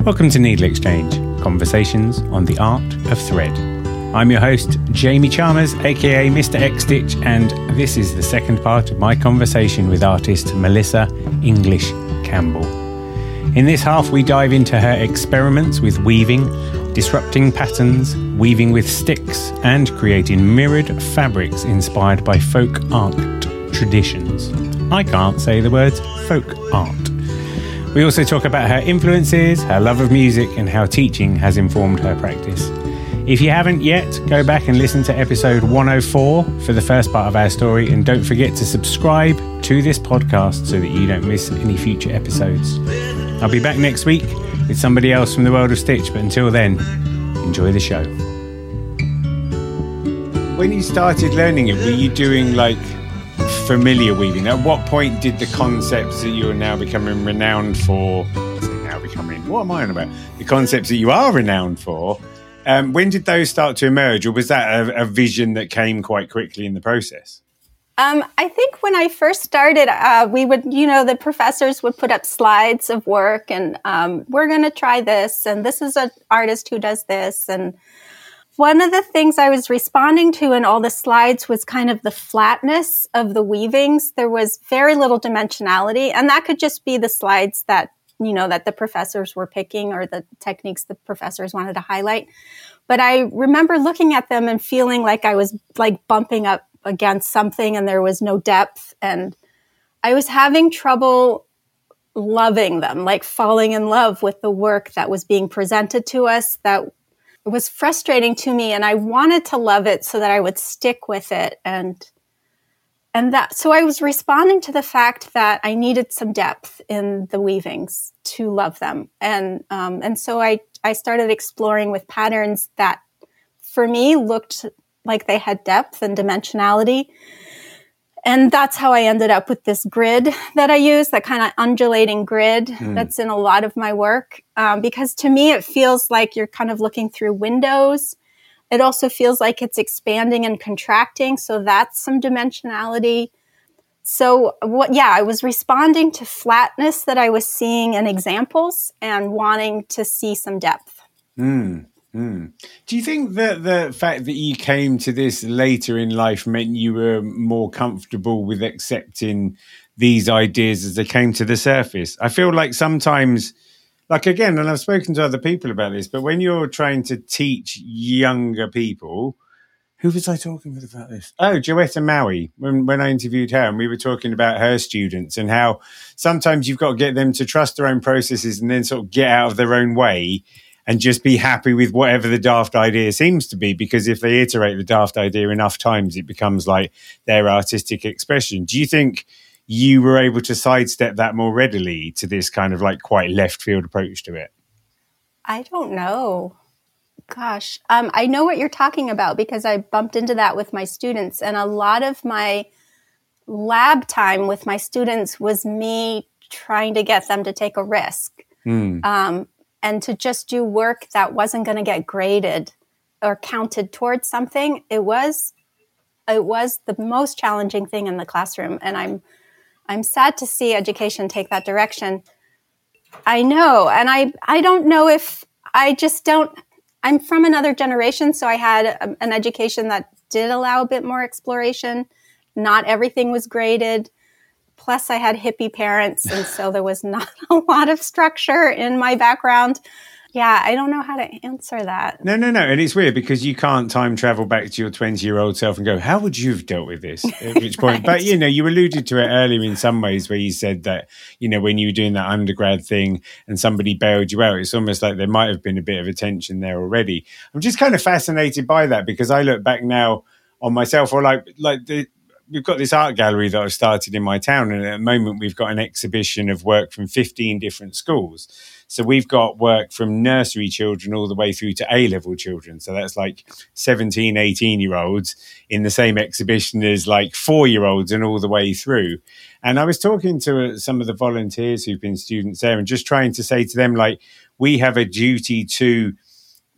Welcome to Needle Exchange, conversations on the art of thread. I'm your host, Jamie Chalmers, aka Mr. X-Stitch, and this is the second part of my conversation with artist Melissa English Campbell. In this half, we dive into her experiments with weaving, disrupting patterns, weaving with sticks, and creating mirrored fabrics inspired by folk art traditions. I can't say the words folk art. We also talk about her influences, her love of music, and how teaching has informed her practice. If you haven't yet, go back and listen to episode 104 for the first part of our story, and don't forget to subscribe to this podcast so that you don't miss any future episodes. I'll be back next week with somebody else from the world of Stitch, but until then, enjoy the show. When you started learning it, were you doing like familiar weaving? At what point did the concepts that you're now becoming renowned for, what am I on about? The concepts that you are renowned for, when did those start to emerge, or was that a vision that came quite quickly in the process? I think when I first started, we would, the professors would put up slides of work and we're going to try this. And this is an artist who does this. And one of the things I was responding to in all the slides was kind of the flatness of the weavings. There was very little dimensionality. And that could just be the slides that, that the professors were picking or the techniques the professors wanted to highlight. But I remember looking at them and feeling like I was like bumping up against something and there was no depth. And I was having trouble loving them, like falling in love with the work that was being presented to us. That was frustrating to me, and I wanted to love it so that I would stick with it. So I was responding to the fact that I needed some depth in the weavings to love them. And so I started exploring with patterns that for me looked like they had depth and dimensionality. And that's how I ended up with this grid that I use, that kind of undulating grid that's in a lot of my work. Because to me, it feels like you're kind of looking through windows. It also feels like it's expanding and contracting. So that's some dimensionality. So I was responding to flatness that I was seeing in examples and wanting to see some depth. Do you think that the fact that you came to this later in life meant you were more comfortable with accepting these ideas as they came to the surface? I feel like sometimes, like again, and I've spoken to other people about this, but when you're trying to teach younger people, who was I talking with about this? Oh, Joetta Maui, when I interviewed her, and we were talking about her students and how sometimes you've got to get them to trust their own processes and then sort of get out of their own way and just be happy with whatever the daft idea seems to be, because if they iterate the daft idea enough times, it becomes like their artistic expression. Do you think you were able to sidestep that more readily to this kind of like quite left field approach to it? I don't know. Gosh, I know what you're talking about because I bumped into that with my students, and a lot of my lab time with my students was me trying to get them to take a risk. And to just do work that wasn't going to get graded or counted towards something. It was the most challenging thing in the classroom. And I'm sad to see education take that direction. I know. And I don't know if I'm from another generation. So I had an education that did allow a bit more exploration. Not everything was graded. Plus, I had hippie parents, and so there was not a lot of structure in my background. Yeah, I don't know how to answer that. No. And it's weird because you can't time travel back to your 20-year-old self and go, how would you have dealt with this? At which point, right. But, you alluded to it earlier in some ways where you said that, when you were doing that undergrad thing and somebody bailed you out, it's almost like there might have been a bit of a tension there already. I'm just kind of fascinated by that because I look back now on myself, or we've got this art gallery that I've started in my town, and at the moment we've got an exhibition of work from 15 different schools. So we've got work from nursery children all the way through to A-level children. So that's like 17, 18-year-olds in the same exhibition as like 4-year-olds and all the way through. And I was talking to some of the volunteers who've been students there and just trying to say to them, like, we have a duty to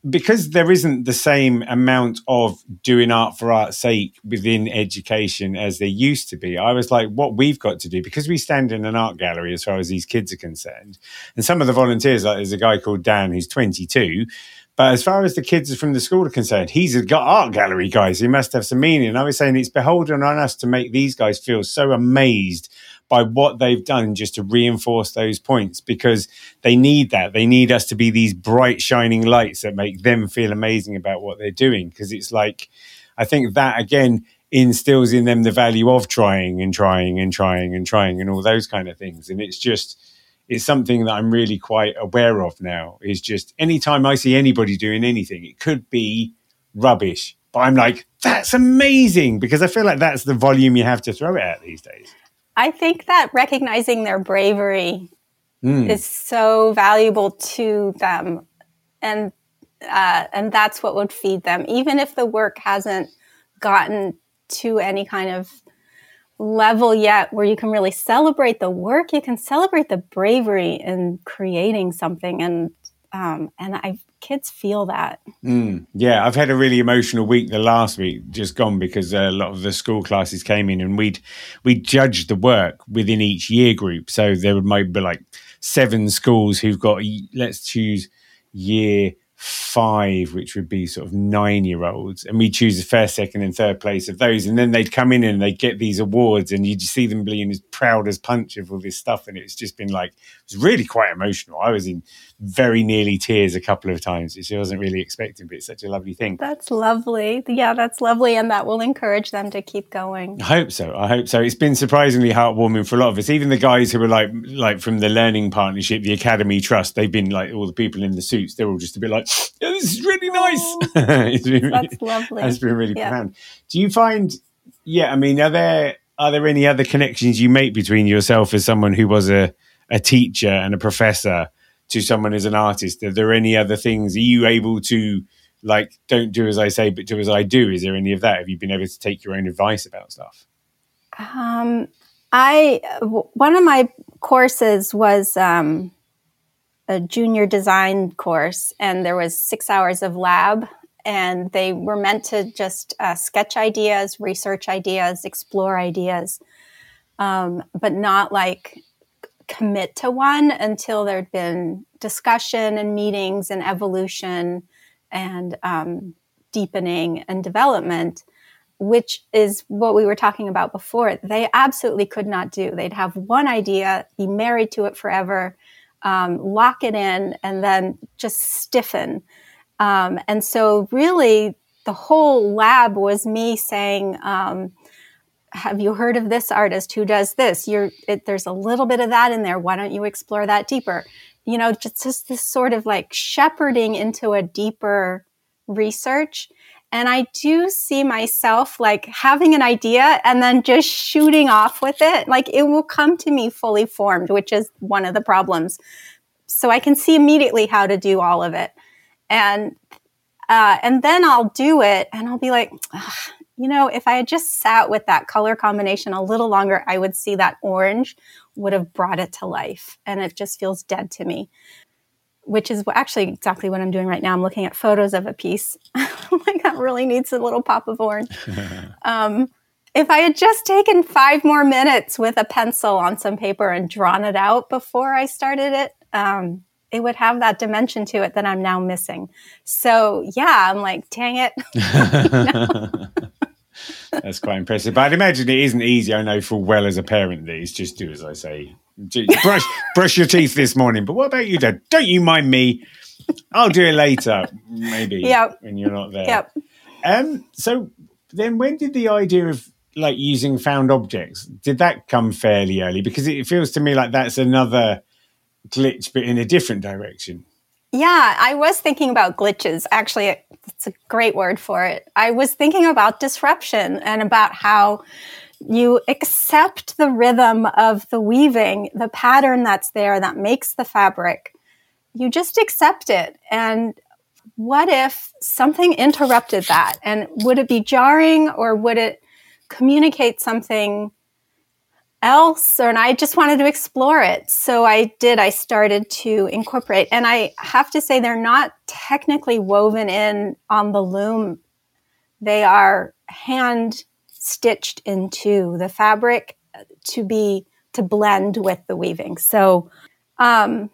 because there isn't the same amount of doing art for art's sake within education as there used to be, I was like, what we've got to do, because we stand in an art gallery as far as these kids are concerned, and some of the volunteers, like there's a guy called Dan who's 22, but as far as the kids from the school are concerned, he's a art gallery guy, so he must have some meaning. And I was saying it's beholden on us to make these guys feel so amazed by what they've done just to reinforce those points, because they need that. They need us to be these bright, shining lights that make them feel amazing about what they're doing. Because it's like, I think that, again, instills in them the value of trying and trying and trying and trying and all those kind of things. And it's something that I'm really quite aware of now, is just anytime I see anybody doing anything, it could be rubbish, but I'm like, that's amazing, because I feel like that's the volume you have to throw it at these days. I think that recognizing their bravery is so valuable to them. And that's what would feed them. Even if the work hasn't gotten to any kind of level yet where you can really celebrate the work, you can celebrate the bravery in creating something. And kids feel that. Yeah, I've had a really emotional week the last week just gone, because a lot of the school classes came in and we'd judged the work within each year group. So there might be like 7 schools who've got, let's choose year 5, which would be sort of 9-year-olds, and we choose the first, second and third place of those, and then they'd come in and they'd get these awards, and you'd see them being as proud as punch of all this stuff. And it's just been like, it was really quite emotional. I was in very nearly tears a couple of times, which I wasn't really expecting, but it's such a lovely thing. That's lovely. Yeah, that's lovely, and that will encourage them to keep going. I hope so. It's been surprisingly heartwarming for a lot of us. Even the guys who were like from the Learning Partnership, the Academy Trust, they've been like, all the people in the suits, they're all just a bit like, yeah, this is really nice. That's lovely. That's been really profound. Do you find, I mean, are there any other connections you make between yourself as someone who was a teacher and a professor to someone as an artist? Are there any other things? Are you able to, like, don't do as I say, but do as I do? Is there any of that? Have you been able to take your own advice about stuff? One of my courses was a junior design course, and there was 6 hours of lab, and they were meant to just sketch ideas, research ideas, explore ideas, but not like commit to one until there'd been discussion and meetings and evolution and deepening and development, which is what we were talking about before. They absolutely could not do. They'd have one idea, be married to it forever, lock it in, and then just stiffen. And so really the whole lab was me saying, have you heard of this artist who does this? There's a little bit of that in there. Why don't you explore that deeper? You know, just this sort of like shepherding into a deeper research. And I do see myself like having an idea and then just shooting off with it. Like it will come to me fully formed, which is one of the problems. So I can see immediately how to do all of it. And then I'll do it and I'll be like, you know, if I had just sat with that color combination a little longer, I would see that orange would have brought it to life. And it just feels dead to me, which is actually exactly what I'm doing right now. I'm looking at photos of a piece. Like that really needs a little pop of orange. If I had just taken 5 more minutes with a pencil on some paper and drawn it out before I started it, it would have that dimension to it that I'm now missing. So yeah, I'm like, dang it. That's quite impressive. But I'd imagine it isn't easy. I know full well as a parent that it's just do as I say. Brush your teeth this morning. But what about you, Dad? Don't you mind me? I'll do it later, maybe, when you're not there. Yep. So then when did the idea of like using found objects, did that come fairly early? Because it feels to me like that's another glitch, but in a different direction. Yeah, I was thinking about glitches. Actually, it's a great word for it. I was thinking about disruption and about how you accept the rhythm of the weaving, the pattern that's there that makes the fabric. You just accept it. And what if something interrupted that? And would it be jarring or would it communicate something else, and I just wanted to explore it. So I did. I started to incorporate, and I have to say they're not technically woven in on the loom. They are hand stitched into the fabric to blend with the weaving. So my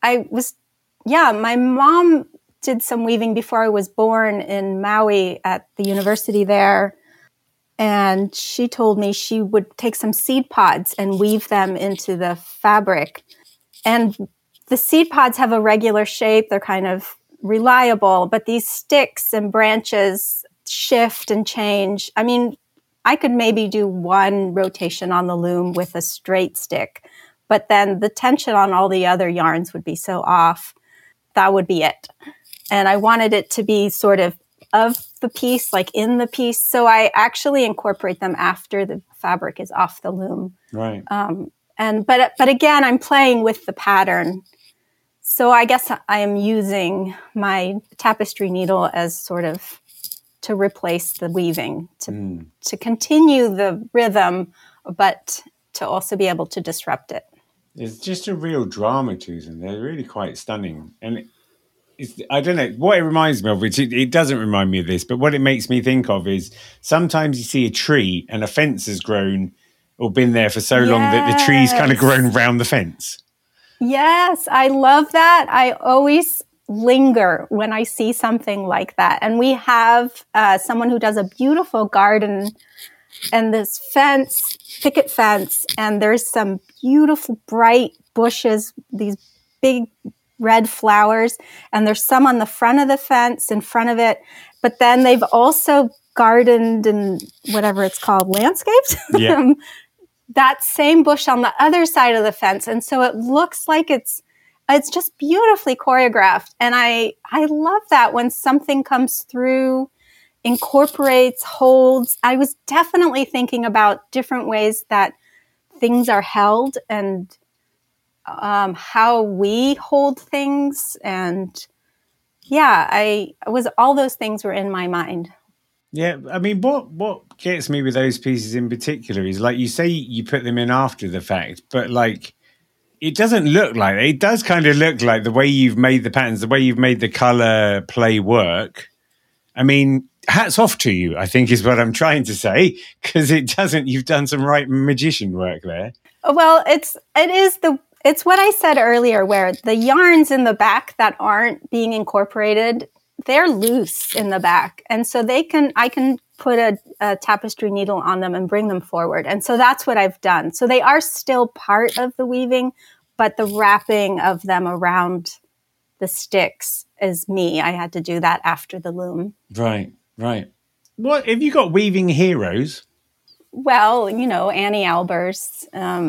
mom did some weaving before I was born in Maui at the university there. And she told me she would take some seed pods and weave them into the fabric. And the seed pods have a regular shape. They're kind of reliable, but these sticks and branches shift and change. I mean, I could maybe do one rotation on the loom with a straight stick, but then the tension on all the other yarns would be so off. That would be it. And I wanted it to be sort of the piece, like in the piece. So I actually incorporate them after the fabric is off the loom. Right. But again, I'm playing with the pattern. So I guess I am using my tapestry needle as sort of to replace the weaving, to continue the rhythm, but to also be able to disrupt it. It's just a real drama to them. They're really quite stunning. And I don't know what it reminds me of, which it doesn't remind me of this, but what it makes me think of is sometimes you see a tree and a fence has grown or been there for so long that the tree's kind of grown around the fence. Yes, I love that. I always linger when I see something like that. And we have someone who does a beautiful garden and this fence, picket fence, and there's some beautiful bright bushes, these big red flowers, and there's some on the front of the fence in front of it. But then they've also gardened and whatever it's called, landscaped. Yeah. That same bush on the other side of the fence. And so it looks like it's just beautifully choreographed. And I love that when something comes through, incorporates, holds. I was definitely thinking about different ways that things are held and how we hold things. And all those things were in my mind. Yeah, I mean, what gets me with those pieces in particular is, like you say, you put them in after the fact, but like it doesn't look like it. It does kind of look like the way you've made the patterns, the way you've made the color play work. I mean, hats off to you, I think is what I'm trying to say, because you've done some right magician work there. Well, it's what I said earlier, where the yarns in the back that aren't being incorporated, they're loose in the back. And so I can put a tapestry needle on them and bring them forward. And so that's what I've done. So they are still part of the weaving, but the wrapping of them around the sticks is me. I had to do that after the loom. Right. What have you got weaving heroes? Well, Annie Albers.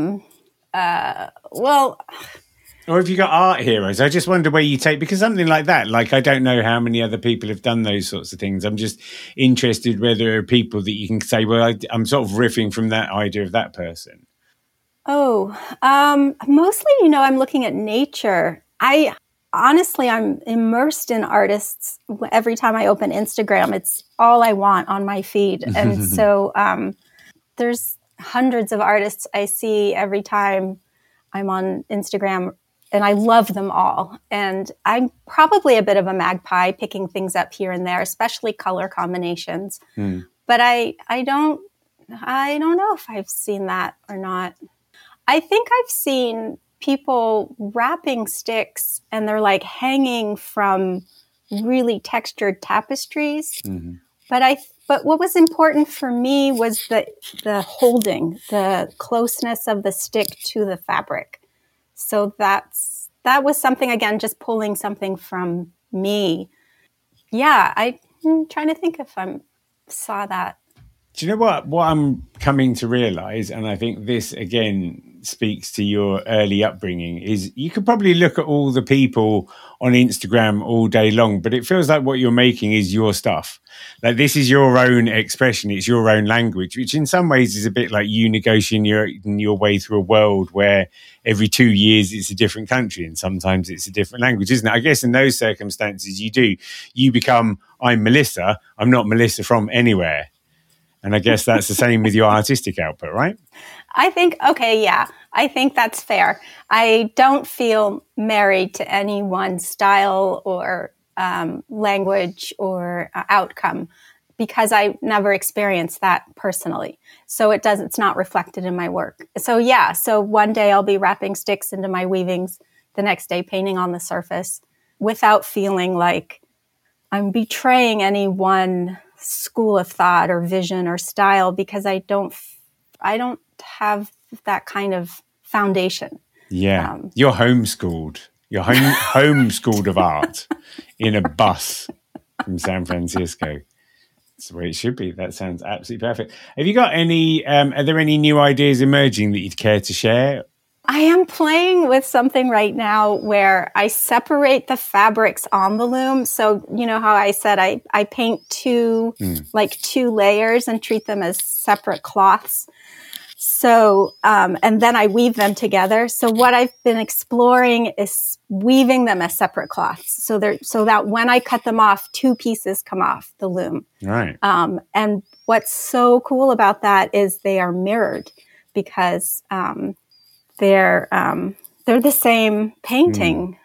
Or have you got art heroes? I just wonder where you take, because something like that, like I don't know how many other people have done those sorts of things. I'm just interested whether there are people that you can say, well, I'm sort of riffing from that idea of that person. Oh, mostly, I'm looking at nature. I'm immersed in artists. Every time I open Instagram, it's all I want on my feed. And so there's hundreds of artists I see every time I'm on Instagram, and I love them all. And I'm probably a bit of a magpie, picking things up here and there, especially color combinations. But I don't know if I've seen that or not. I think I've seen people wrapping sticks and they're like hanging from really textured tapestries. Mm-hmm. But what was important for me was the holding, the closeness of the stick to the fabric. So that was something, again, just pulling something from me. Yeah, I'm trying to think if I saw that. Do you know what I'm coming to realize, and I think this, again, speaks to your early upbringing, is you could probably look at all the people on Instagram all day long, but it feels like what you're making is your stuff. Like, this is your own expression. It's your own language, which in some ways is a bit like you negotiating your way through a world where every 2 years it's a different country and sometimes it's a different language, isn't it? I guess in those circumstances, you become, I'm Melissa. I'm not Melissa from anywhere. And I guess that's the same with your artistic output, right? I think, okay, yeah, I think that's fair. I don't feel married to any one style or language or outcome because I never experienced that personally. So it's not reflected in my work. So yeah, so one day I'll be wrapping sticks into my weavings, the next day painting on the surface without feeling like I'm betraying any one school of thought or vision or style because I don't have that kind of foundation. Yeah. You're homeschooled. You're homeschooled of art in a bus from San Francisco. That's the way it should be. That sounds absolutely perfect. Have you got any, are there any new ideas emerging that you'd care to share? I am playing with something right now where I separate the fabrics on the loom. So, you know how I said I paint two layers and treat them as separate cloths. So, and then I weave them together. So what I've been exploring is weaving them as separate cloths. So that when I cut them off, two pieces come off the loom. Right. And what's so cool about that is they are mirrored because, they're the same painting.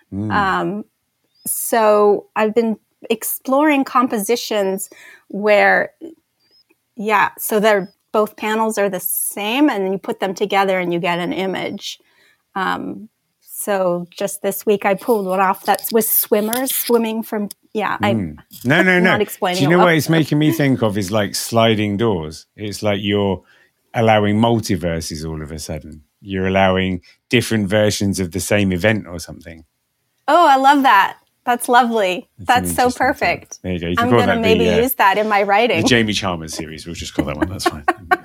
So I've been exploring compositions where, so they're both panels are the same and you put them together and you get an image. So just this week I pulled one off that was swimmers swimming from, I'm not explaining. Do you know what it's making me think of is like sliding doors. It's like you're allowing multiverses all of a sudden. You're allowing different versions of the same event or something. Oh, I love that. That's lovely. That's so perfect. There you go. You I'm going to maybe use that in my writing. The Jamie Chalmers series. We'll just call that one. That's fine.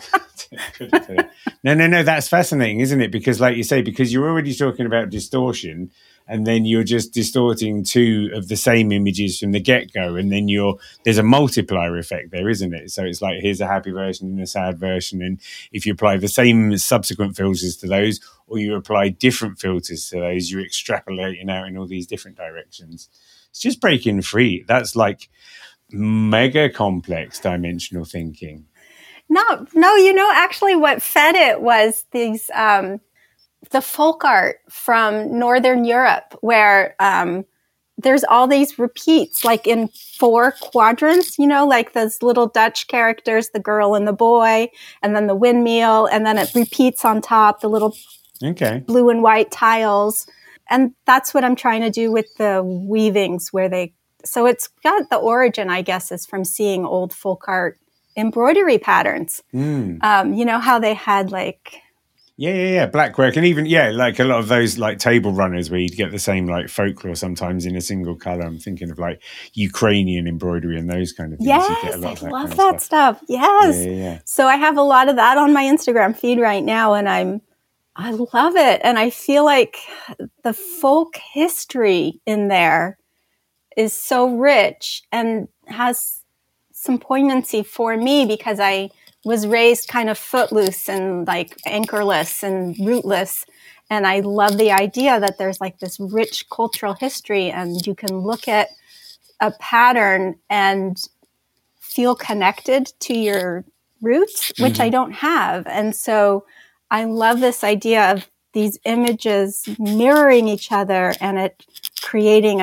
No. That's fascinating, isn't it? Because like you say, because you're already talking about distortion and then you're just distorting two of the same images from the get-go. And then there's a multiplier effect there, isn't it? So it's like, here's a happy version and a sad version. And if you apply the same subsequent filters to those, or you apply different filters to those, you're extrapolating out in all these different directions. It's just breaking free. That's like mega complex dimensional thinking. No, actually what fed it was these, the folk art from Northern Europe where, there's all these repeats, like in 4 quadrants, like those little Dutch characters, the girl and the boy, and then the windmill, and then it repeats on top, the little blue and white tiles. And that's what I'm trying to do with the weavings so it's got the origin, I guess, is from seeing old folk art embroidery patterns. How they had like... Yeah. Black work. And even, like a lot of those like table runners where you'd get the same like folklore sometimes in a single color. I'm thinking of like Ukrainian embroidery and those kind of things. Yes, I love that stuff. Yes. Yeah. So I have a lot of that on my Instagram feed right now and I love it. And I feel like the folk history in there is so rich and has some poignancy for me because I was raised kind of footloose and like anchorless and rootless. And I love the idea that there's like this rich cultural history and you can look at a pattern and feel connected to your roots, which I don't have. And so I love this idea of these images mirroring each other and it creating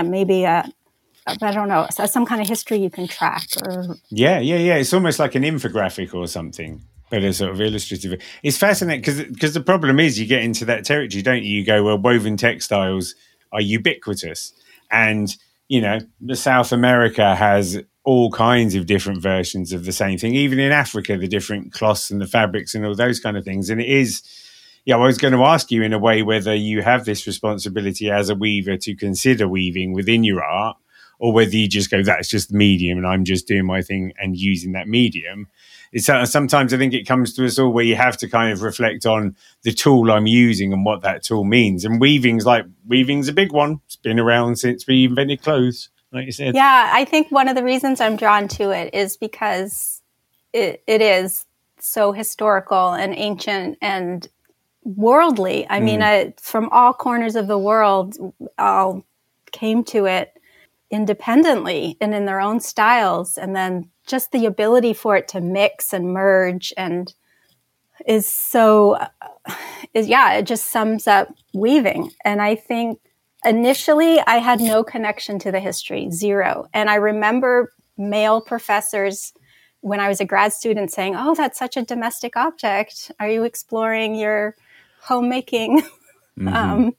I don't know, some kind of history you can track. Yeah. It's almost like an infographic or something, but a sort of illustrative. It's fascinating because the problem is you get into that territory, don't you? You go, well, woven textiles are ubiquitous. And, the South America has all kinds of different versions of the same thing. Even in Africa, the different cloths and the fabrics and all those kind of things. And it is... I was going to ask you in a way whether you have this responsibility as a weaver to consider weaving within your art, or whether you just go, that's just the medium and I'm just doing my thing and using that medium. Sometimes I think it comes to us all where you have to kind of reflect on the tool I'm using and what that tool means. And weaving's a big one. It's been around since we invented clothes, like you said. Yeah, I think one of the reasons I'm drawn to it is because it is so historical and ancient and worldly. I mean, from all corners of the world, all came to it independently and in their own styles. And then just the ability for it to mix and merge. And is so, it just sums up weaving. And I think initially I had no connection to the history, zero. And I remember male professors when I was a grad student saying, "Oh, that's such a domestic object. Are you exploring your homemaking?" And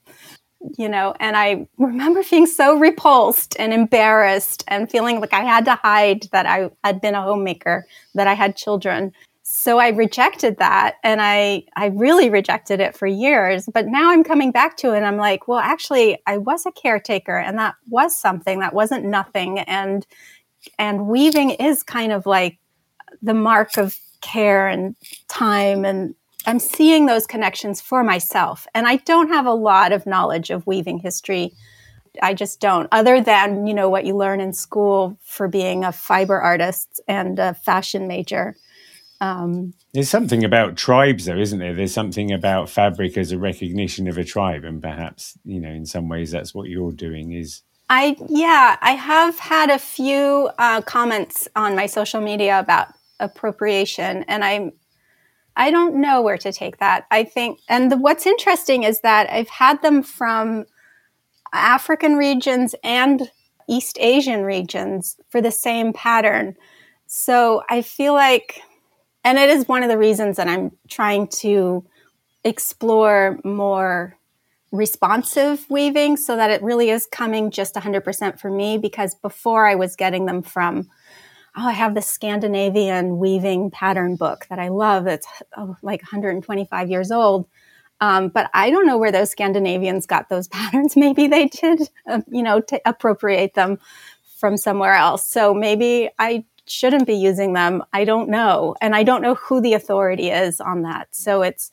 I remember being so repulsed and embarrassed and feeling like I had to hide that I had been a homemaker, that I had children. So I rejected that, and I really rejected it for years. But now I'm coming back to it, and I'm like, well, actually, I was a caretaker, and that was something. That wasn't nothing. And weaving is kind of like the mark of care and time, and I'm seeing those connections for myself. And I don't have a lot of knowledge of weaving history. I just don't, other than, what you learn in school for being a fiber artist and a fashion major. There's something about tribes, though, isn't there? There's something about fabric as a recognition of a tribe. And perhaps, in some ways, that's what you're doing is... I have had a few comments on my social media about appropriation, and I don't know where to take that. I think, and what's interesting is that I've had them from African regions and East Asian regions for the same pattern. So I feel like, and it is one of the reasons that I'm trying to explore more responsive weaving so that it really is coming just 100% for me, because before I was getting them from, I have this Scandinavian weaving pattern book that I love. It's like 125 years old. But I don't know where those Scandinavians got those patterns. Maybe they did, to appropriate them from somewhere else. So maybe I shouldn't be using them. I don't know. And I don't know who the authority is on that. So it's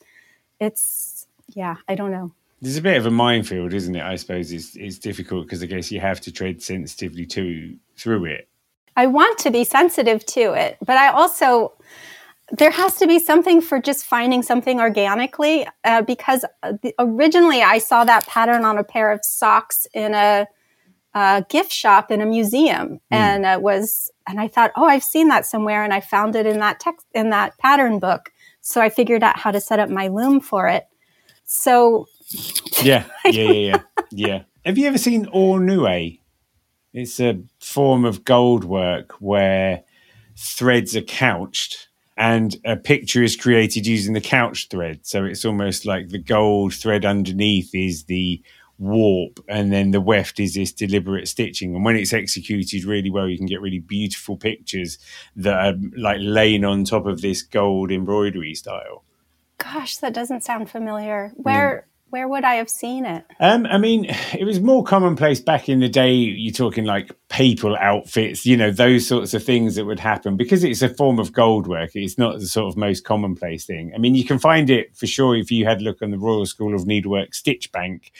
I don't know. There's a bit of a minefield, isn't it? I suppose it's difficult because I guess you have to tread sensitively through it. I want to be sensitive to it, but I also, there has to be something for just finding something organically, because originally I saw that pattern on a pair of socks in a gift shop in a museum, and I thought, I've seen that somewhere, and I found it in that pattern book. So I figured out how to set up my loom for it. So yeah. Have you ever seen Ornue? It's a form of gold work where threads are couched and a picture is created using the couched thread. So it's almost like the gold thread underneath is the warp, and then the weft is this deliberate stitching. And when it's executed really well, you can get really beautiful pictures that are like laying on top of this gold embroidery style. Gosh, that doesn't sound familiar. Where would I have seen it? I mean, it was more commonplace back in the day. You're talking like papal outfits, those sorts of things that would happen because it's a form of gold work. It's not the sort of most commonplace thing. I mean, you can find it for sure if you had a look on the Royal School of Needlework Stitch Bank.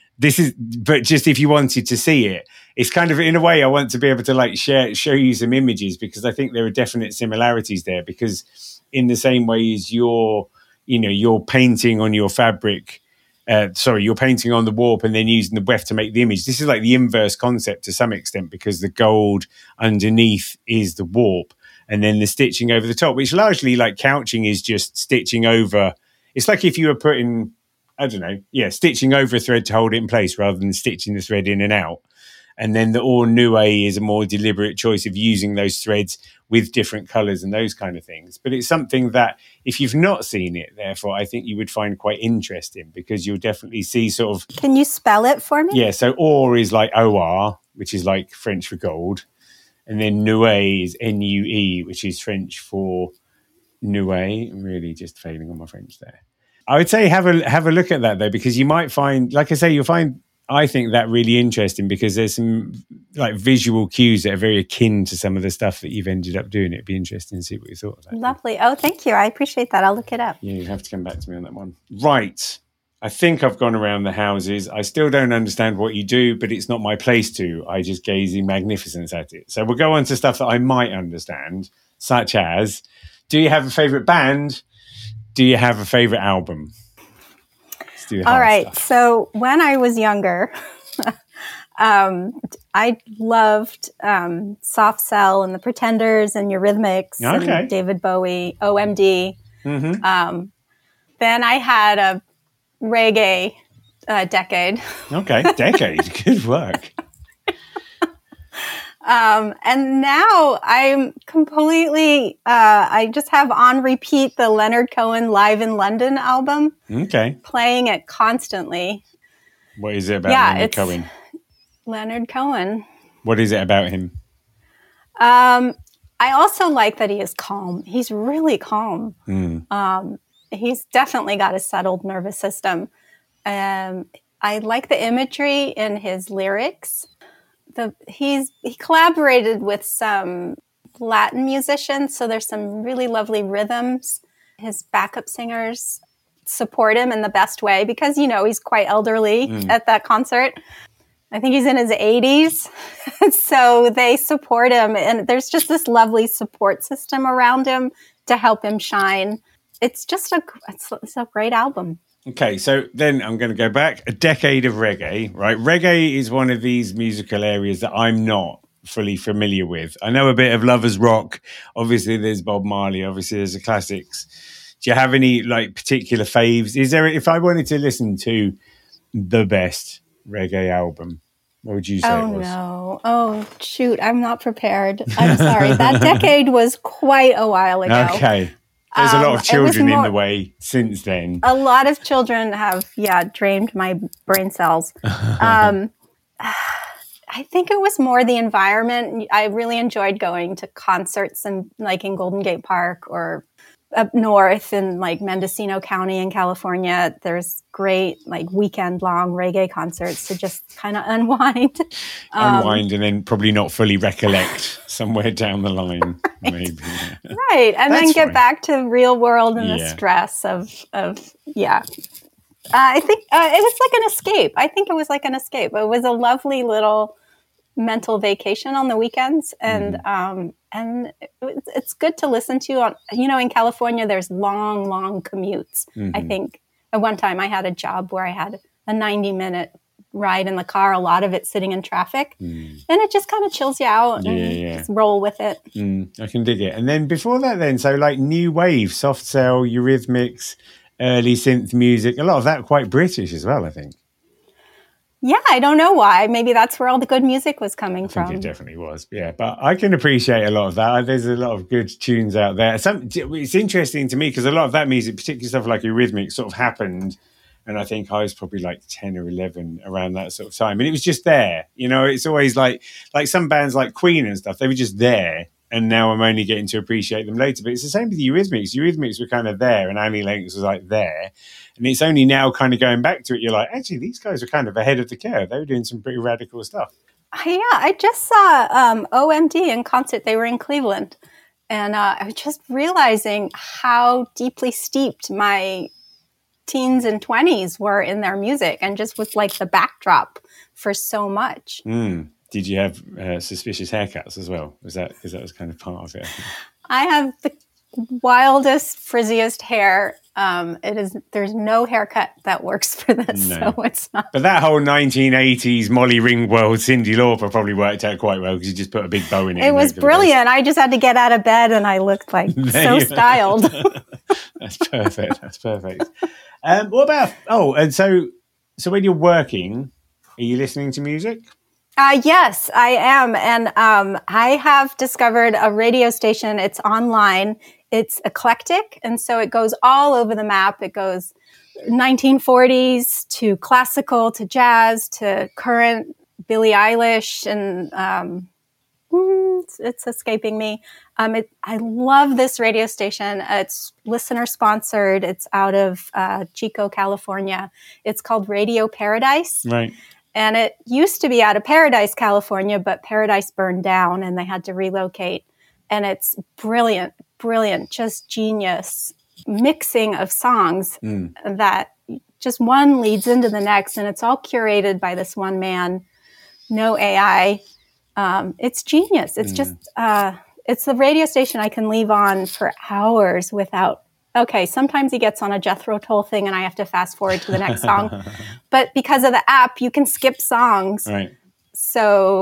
But just if you wanted to see it, it's kind of, in a way, I want to be able to like show you some images, because I think there are definite similarities there, because in the same way as you're painting on your fabric, you're painting on the warp and then using the weft to make the image. This is like the inverse concept to some extent, because the gold underneath is the warp and then the stitching over the top, which largely, like couching, is just stitching over. It's like if you were putting, stitching over a thread to hold it in place rather than stitching the thread in and out. And then the Ornue is a more deliberate choice of using those threads with different colours and those kind of things. But it's something that, if you've not seen it, therefore, I think you would find quite interesting, because you'll definitely see sort of... Can you spell it for me? Yeah, so or is like O-R, which is like French for gold. And then Nue is N-U-E, which is French for Nuée. I'm really just failing on my French there. I would say have a look at that, though, because you might find, like I say, you'll find... I think that really interesting, because there's some like visual cues that are very akin to some of the stuff that you've ended up doing. It'd be interesting to see what you thought of that. Lovely. Oh, thank you. I appreciate that. I'll look it up. Yeah, you have to come back to me on that one. Right. I think I've gone around the houses. I still don't understand what you do, but it's not my place to. I just gaze in magnificence at it. So we'll go on to stuff that I might understand, such as, do you have a favourite band? Do you have a favourite album? All right. Stuff. So when I was younger, I loved Soft Cell and the Pretenders and Eurythmics and David Bowie, OMD. Mm-hmm. then I had a reggae decade. Okay, decade. Good work. And now I'm completely, I just have on repeat the Leonard Cohen Live in London album. Okay. Playing it constantly. What is it about Leonard Cohen? Leonard Cohen. What is it about him? I also like that he is calm. He's really calm. He's definitely got a settled nervous system. I like the imagery in his lyrics. He collaborated with some Latin musicians, so there's some really lovely rhythms. His backup singers support him in the best way because, he's quite elderly at that concert. I think he's in his 80s, so they support him, and there's just this lovely support system around him to help him shine. It's just it's a great album. Okay, so then I'm going to go back a decade of reggae, right? Reggae is one of these musical areas that I'm not fully familiar with. I know a bit of lovers rock. Obviously, there's Bob Marley. Obviously, there's the classics. Do you have any particular faves? Is there, if I wanted to listen to the best reggae album, what would you say it was? No. Oh, shoot. I'm not prepared. I'm sorry. That decade was quite a while ago. Okay. There's a lot of children in the way since then. A lot of children have, drained my brain cells. I think it was more the environment. I really enjoyed going to concerts in Golden Gate Park or up north in Mendocino County in California. There's great weekend-long reggae concerts to just kind of unwind. And then probably not fully recollect somewhere down the line, right. maybe. Right, and That's then get fine. back to real world and the stress of. I think it was like an escape. I think it was like an escape. It was a lovely little mental vacation on the weekends, and it's good to listen to. In California, there's long commutes. I think at one time I had a job where I had a 90-minute ride in the car, a lot of it sitting in traffic, and it just kind of chills you out and just roll with it. I can dig it. And then before that, so new wave, soft cell, Eurythmics, early synth music, a lot of that quite British as well, I think. Yeah, I don't know why. Maybe that's where all the good music was coming from. I think it definitely was. Yeah, but I can appreciate a lot of that. There's a lot of good tunes out there. It's interesting to me because a lot of that music, particularly stuff like Eurythmics, sort of happened. And I think I was probably 10 or 11 around that sort of time. And it was just there. It's always like some bands like Queen and stuff, they were just there. And now I'm only getting to appreciate them later. But it's the same with the Eurythmics. Eurythmics were kind of there and Annie Lennox was there. And it's only now kind of going back to it. You're like, actually, these guys are kind of ahead of the curve. They were doing some pretty radical stuff. Yeah, I just saw OMD in concert. They were in Cleveland. And I was just realizing how deeply steeped my teens and 20s were in their music and just was the backdrop for so much. Did you have suspicious haircuts as well? Because that was kind of part of it. I have the wildest, frizziest hair. There's no haircut that works for this, so it's not. But that whole 1980s Molly Ringwald, Cyndi Lauper probably worked out quite well because you just put a big bow in it. It was brilliant. I just had to get out of bed and I looked so styled. That's perfect. What about? And so when you're working, are you listening to music? Yes, I am. And I have discovered a radio station. It's online. It's eclectic. And so it goes all over the map. It goes 1940s to classical to jazz to current Billie Eilish. And it's escaping me. I love this radio station. It's listener sponsored. It's out of Chico, California. It's called Radio Paradise. Right. And it used to be out of Paradise, California, but Paradise burned down and they had to relocate. And it's brilliant, just genius mixing of songs that just one leads into the next. And it's all curated by this one man, no AI. It's genius. It's just, it's the radio station I can leave on for hours without. Okay, sometimes he gets on a Jethro Tull thing and I have to fast forward to the next song. But because of the app, you can skip songs. Right. So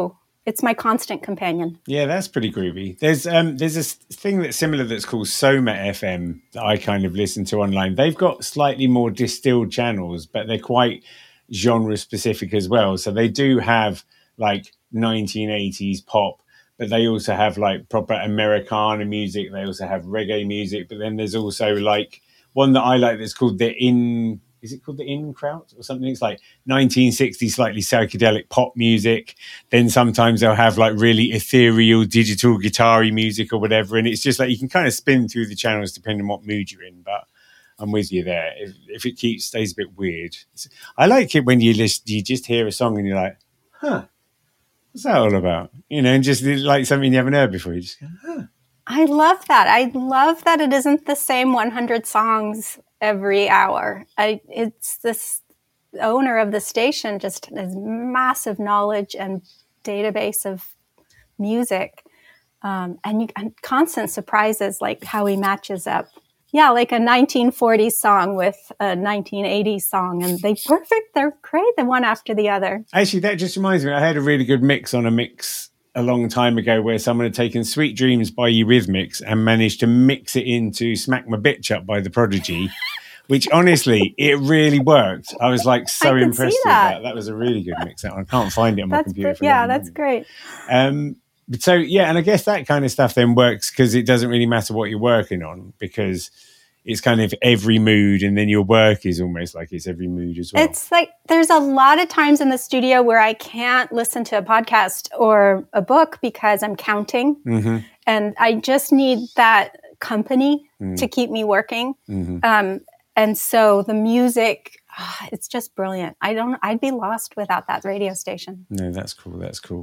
it's my constant companion. Yeah, that's pretty groovy. There's a thing that's similar that's called Soma FM that I kind of listen to online. They've got slightly more distilled channels, but they're quite genre specific as well. So they do have like 1980s pop, but they also have like proper Americana music. They also have reggae music, but then there's also like one that I like that's called is it called the In Kraut or something? It's like 1960s, slightly psychedelic pop music. Then sometimes they'll have like really ethereal digital guitar-y music or whatever. And it's just like you can kind of spin through the channels depending on what mood you're in. But I'm with you there. If it stays a bit weird. I like it when you just hear a song and you're like, huh, what's that all about? You know, and just like something you haven't heard before. You just go, huh. I love that. I love that it isn't the same 100 songs every hour. It's this owner of the station just has massive knowledge and database of music, and constant surprises like how he matches up. Yeah, like a 1940s song with a 1980s song, and they're great, the one after the other. Actually, that just reminds me, I had a really good mix a long time ago where someone had taken Sweet Dreams by Eurythmics and managed to mix it into Smack My Bitch Up by The Prodigy, which honestly, it really worked. I was like so impressed with that. That was a really good mix. I can't find it on my computer. That's great. So, yeah, and I guess that kind of stuff then works because it doesn't really matter what you're working on because it's kind of every mood, and then your work is almost like it's every mood as well. It's like there's a lot of times in the studio where I can't listen to a podcast or a book because I'm counting, and I just need that company to keep me working. And so the music, it's just brilliant. I'd be lost without that radio station. No, that's cool.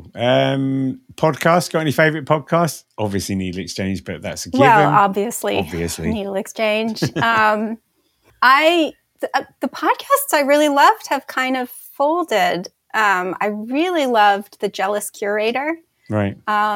Podcast, got any favorite podcasts? Obviously Needle Exchange, but that's a given. Well, obviously. Needle Exchange. The podcasts I really loved have kind of folded. I really loved The Jealous Curator. Right.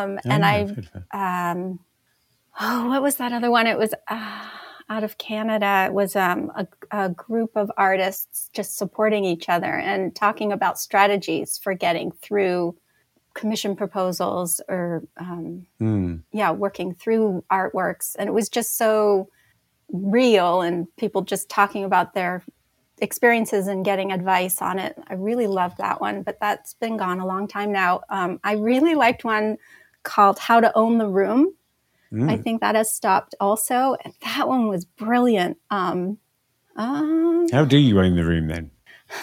What was that other one? It was out of Canada. It was a group of artists just supporting each other and talking about strategies for getting through commission proposals or working through artworks. And it was just so real, and people just talking about their experiences and getting advice on it. I really loved that one, but that's been gone a long time now. I really liked one called How to Own the Room. I think that has stopped also. And that one was brilliant. How do you own the room then?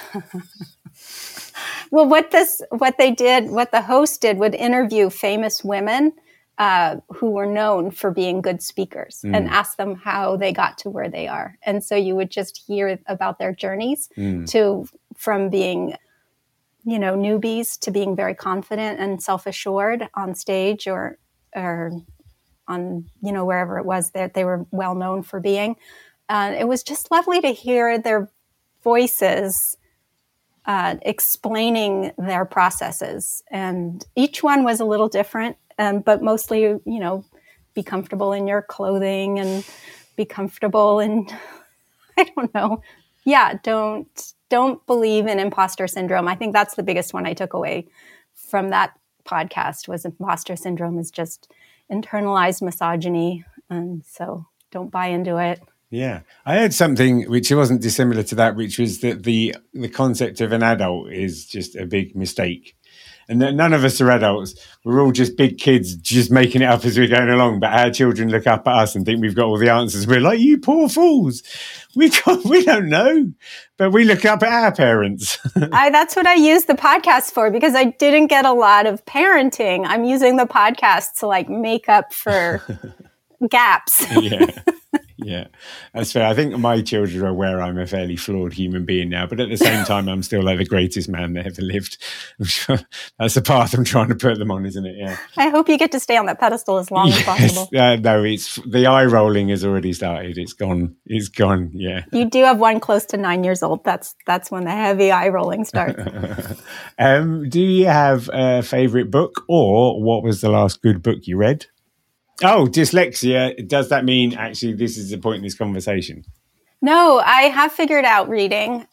Well, what the host did would interview famous women who were known for being good speakers and ask them how they got to where they are. And so you would just hear about their journeys from being, newbies to being very confident and self-assured on stage or on, wherever it was that they were well known for being. It was just lovely to hear their voices explaining their processes. And each one was a little different, but mostly, be comfortable in your clothing and be comfortable in, I don't know. Yeah, don't believe in imposter syndrome. I think that's the biggest one I took away from that podcast was imposter syndrome is just internalized misogyny, and so don't buy into it. Yeah, I heard something which wasn't dissimilar to that, which was that the concept of an adult is just a big mistake, and that none of us are adults. We're all just big kids, just making it up as we're going along. But our children look up at us and think we've got all the answers. We're like, you poor fools. We don't know, but we look up at our parents. That's what I use the podcast for, because I didn't get a lot of parenting. I'm using the podcast to make up for gaps. Yeah, that's fair. I think my children are aware I'm a fairly flawed human being now, but at the same time, I'm still like the greatest man that ever lived. I'm sure that's the path I'm trying to put them on, isn't it? Yeah. I hope you get to stay on that pedestal as long as possible. No, it's the eye rolling has already started. It's gone. Yeah. You do have one close to 9 years old. That's when the heavy eye rolling starts. Do you have a favorite book, or what was the last good book you read? Oh, dyslexia. Does that mean actually this is the point in this conversation? No, I have figured out reading.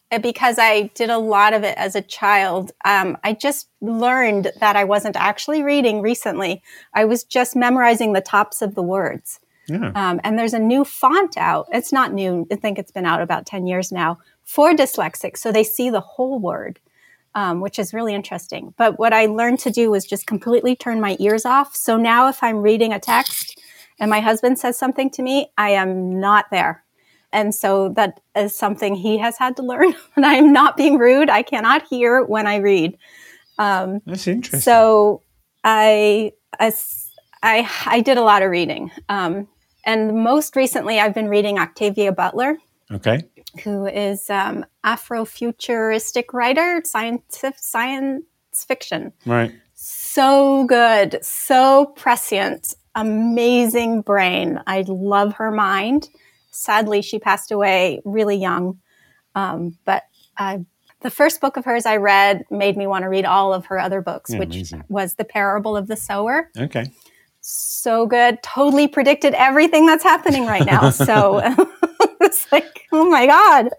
because I did a lot of it as a child. I just learned that I wasn't actually reading recently. I was just memorizing the tops of the words. Yeah. And there's a new font out. It's not new. I think it's been out about 10 years now for dyslexics. So they see the whole word, which is really interesting. But what I learned to do was just completely turn my ears off. So now if I'm reading a text and my husband says something to me, I am not there. And so that is something he has had to learn. And I am not being rude. I cannot hear when I read. That's interesting. So I did a lot of reading. And most recently, I've been reading Octavia Butler. Okay. Who is Afrofuturistic writer, science fiction. Right. So good, so prescient, amazing brain. I love her mind. Sadly, she passed away really young. But the first book of hers I read made me want to read all of her other books, which amazing. Was The Parable of the Sower. Okay. So good. Totally predicted everything that's happening right now. So it's like, oh my God.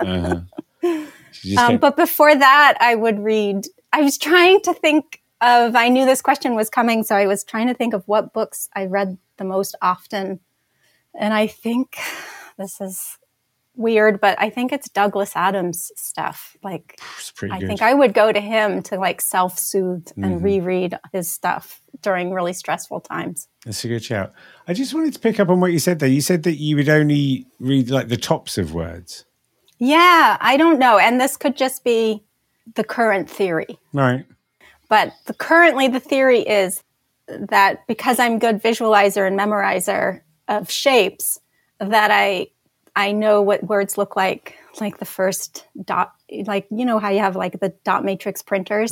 But before that, I would read. I was trying to think of, I knew this question was coming, so I was trying to think of what books I read the most often. And I think this is weird, but I think it's Douglas Adams stuff. Like, I think I would go to him to like self-soothe and reread his stuff during really stressful times. That's a good shout. I just wanted to pick up on what you said there. You said that you would only read like the tops of words. Yeah, I don't know. And this could just be the current theory. Right. But currently the theory is that because I'm good visualizer and memorizer of shapes, that I know what words look like the first dot, like, you know how you have like the dot matrix printers.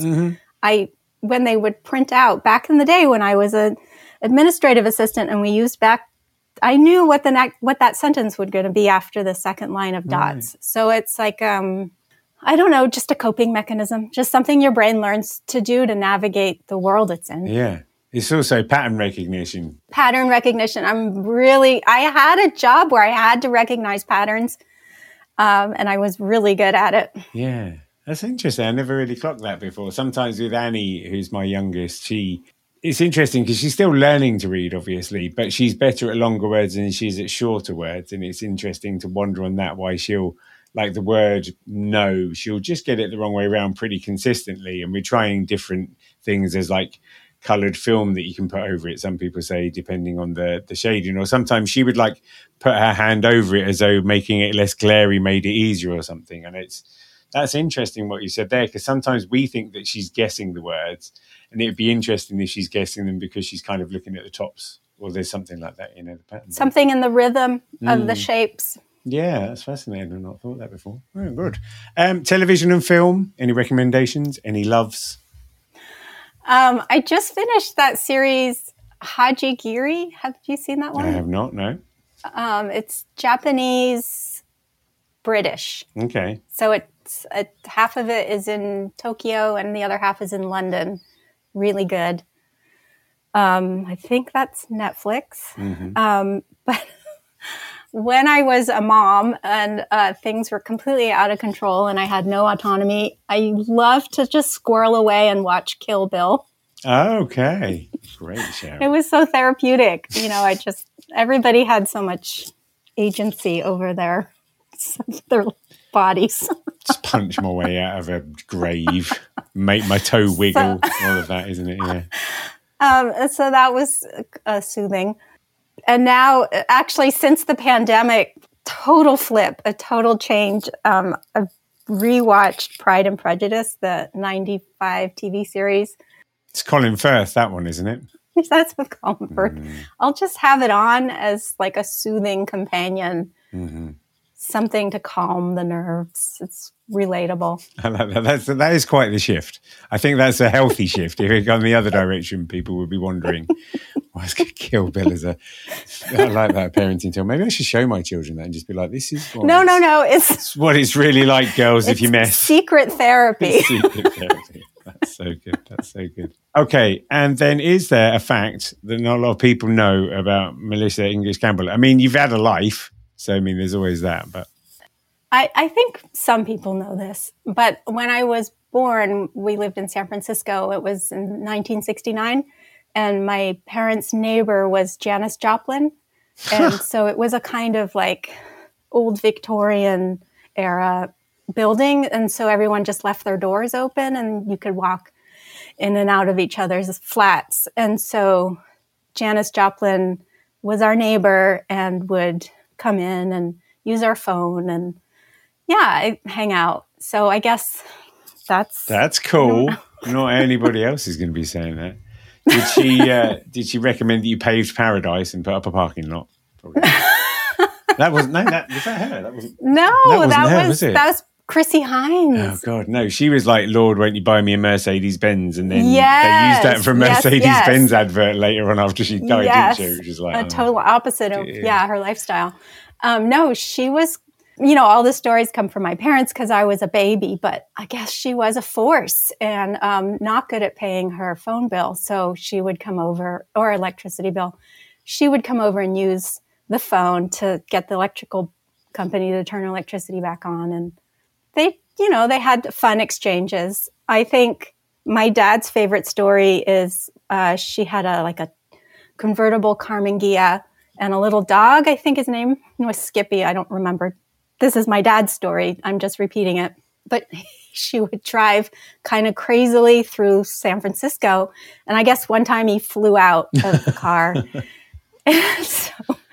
When they would print out back in the day when I was an administrative assistant and we used I knew what that sentence would going to be after the second line of dots. Right. So it's like, I don't know, just a coping mechanism, just something your brain learns to do to navigate the world it's in. Yeah. It's also pattern recognition. Pattern recognition. I had a job where I had to recognize patterns, and I was really good at it. Yeah, that's interesting. I never really clocked that before. Sometimes with Annie, who's my youngest, it's interesting because she's still learning to read, obviously, but she's better at longer words than she's at shorter words. And it's interesting to wonder on that, why she'll, like the word no, she'll just get it the wrong way around pretty consistently. And we're trying different things as like coloured film that you can put over it, some people say, depending on the shading. Or sometimes she would like put her hand over it as though making it less glary made it easier or something. And that's interesting what you said there, because sometimes we think that she's guessing the words, and it'd be interesting if she's guessing them because she's kind of looking at the tops, or there's something like that, the pattern. Something in the rhythm of the shapes. Yeah, that's fascinating. I've not thought that before. Oh, good. Television and film, any recommendations? Any loves? I just finished that series, Hajigiri. Have you seen that one? I have not, no. It's Japanese British. Okay. So it's half of it is in Tokyo and the other half is in London. Really good. I think that's Netflix. But when I was a mom and things were completely out of control and I had no autonomy, I loved to just squirrel away and watch Kill Bill. Okay. Great show. It was so therapeutic. Everybody had so much agency over their bodies. Just punch my way out of a grave, make my toe wiggle, all of that, isn't it? Yeah. So that was soothing. And now, actually, since the pandemic, total flip, a total change. I've rewatched Pride and Prejudice, the 95 TV series. It's Colin Firth, that one, isn't it? That's with Colin Firth. I'll just have it on as like a soothing companion, something to calm the nerves. It's relatable. I like that. That is quite the shift. I think that's a healthy shift. If it gone the other direction, people would be wondering, why is Kill Bill as a... I like that parenting tool. Maybe I should show my children that and just be like, this is... No. It's what it's really like, girls, if you mess. Secret therapy. Secret therapy. That's so good. That's so good. Okay. And then is there a fact that not a lot of people know about Melissa English Campbell? I mean, you've had a life. So, I mean, there's always that. But I think some people know this, but when I was born, we lived in San Francisco. It was in 1969, and my parents' neighbor was Janis Joplin. And so it was a kind of like old Victorian era building. And so everyone just left their doors open and you could walk in and out of each other's flats. And so Janis Joplin was our neighbor and would come in and use our phone and I hang out. So I guess that's cool. Not anybody else is going to be saying that. Did she recommend that you paved paradise and put up a parking lot? Probably. Was that her? That was Chrissy Hines. Oh God, no! She was like, "Lord, won't you buy me a Mercedes Benz?" And then they used that for a Mercedes Benz advert later on after she died, didn't she? Which is like a total opposite of her lifestyle. No, she was. All the stories come from my parents because I was a baby, but I guess she was a force and not good at paying her phone bill. So she would come over, or electricity bill. She would come over and use the phone to get the electrical company to turn electricity back on. And they had fun exchanges. I think my dad's favorite story is she had a convertible Carmen Ghia and a little dog. I think his name was Skippy. I don't remember. This is my dad's story. I'm just repeating it. But she would drive kind of crazily through San Francisco. And I guess one time he flew out of the car. And so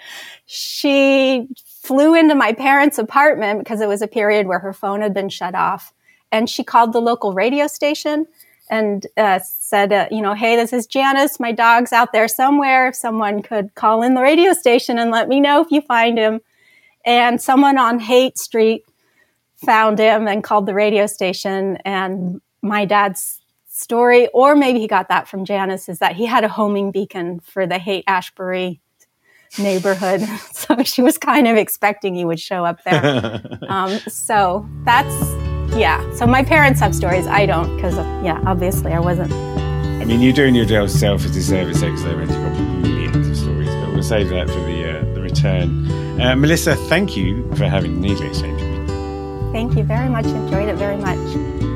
she flew into my parents' apartment because it was a period where her phone had been shut off. And she called the local radio station and said, hey, this is Janis. My dog's out there somewhere. If someone could call in the radio station and let me know if you find him. And someone on Haight Street found him and called the radio station. And my dad's story, or maybe he got that from Janis, is that he had a homing beacon for the Haight-Ashbury neighborhood. So she was kind of expecting he would show up there. So so my parents have stories. I don't, because, obviously I wasn't. I mean, you're doing your self as a service excellent. You've got millions of stories, but we'll save that for the return. Melissa, thank you for having the Needle Exchange with me. Thank you very much. Enjoyed it very much.